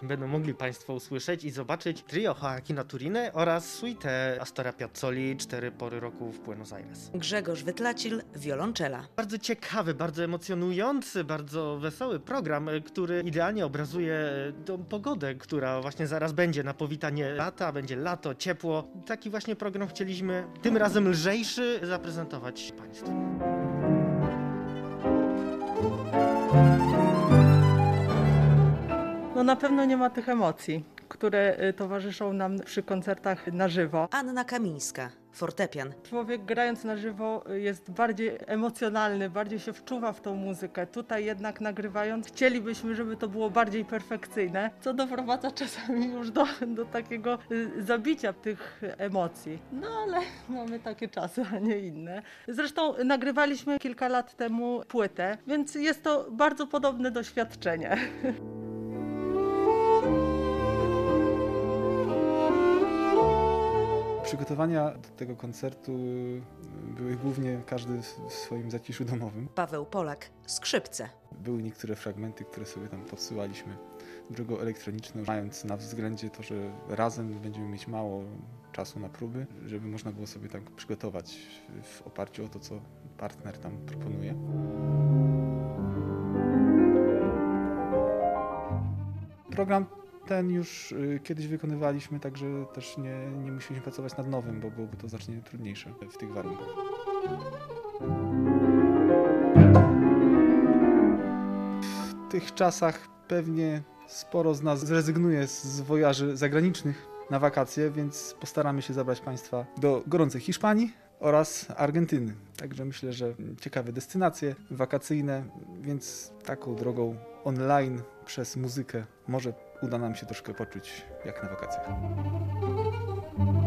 będą mogli Państwo usłyszeć i zobaczyć trio Joaquina Turine oraz suite Astora Piazzoli 4 pory roku w Buenos Aires. Grzegorz Wytlacil, wiolonczela. Bardzo ciekawy, bardzo emocjonujący, bardzo wesoły program, który idealnie obrazuje tą pogodę, która właśnie zaraz będzie na powitanie lata, będzie lato, ciepło. Taki właśnie program chcieliśmy, tym razem lżejszy, zaprezentować Państwu. No na pewno nie ma tych emocji, które towarzyszą nam przy koncertach na żywo. Anna Kamińska, fortepian. Człowiek grając na żywo jest bardziej emocjonalny, bardziej się wczuwa w tą muzykę. Tutaj jednak nagrywając chcielibyśmy, żeby to było bardziej perfekcyjne, co doprowadza czasami już do takiego zabicia tych emocji. No ale mamy takie czasy, a nie inne. Zresztą nagrywaliśmy kilka lat temu płytę, więc jest to bardzo podobne doświadczenie. Przygotowania do tego koncertu były głównie każdy w swoim zaciszu domowym. Paweł Polak, skrzypce. Były niektóre fragmenty, które sobie tam podsyłaliśmy drogą elektroniczną, mając na względzie to, że razem będziemy mieć mało czasu na próby, żeby można było sobie tak przygotować w oparciu o to, co partner tam proponuje. Program ten już kiedyś wykonywaliśmy, także też nie musieliśmy pracować nad nowym, bo byłoby to znacznie trudniejsze w tych warunkach. W tych czasach pewnie sporo z nas zrezygnuje z wojaży zagranicznych na wakacje, więc postaramy się zabrać Państwa do gorącej Hiszpanii oraz Argentyny. Także myślę, że ciekawe destynacje wakacyjne, więc taką drogą online przez muzykę może uda nam się troszkę poczuć jak na wakacjach.